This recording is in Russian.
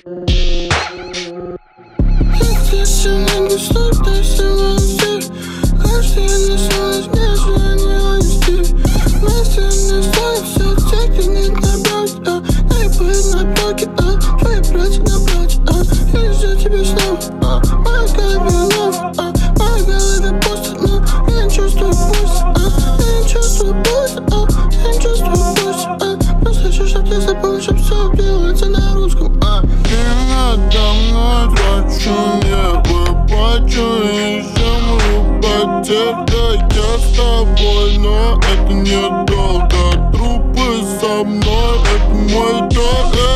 Естественно, что-то снилось. Каждый не снилось, мне желание унести. Вместе не стоит все, теперь не добрать. Не будет на блоке, твои братья на брате. Я вижу тебя снова, в моей голове лав. В моей голове пусто, но я не чувствую пульс. Я не чувствую пульс, я не чувствую пульс. Просто хочу, чтоб ты забыл, чтоб все делается на русском. Ты надо мной трачу небо, и землю потерять. Я с тобой, но это недолго. Трупы со мной, это мой долг.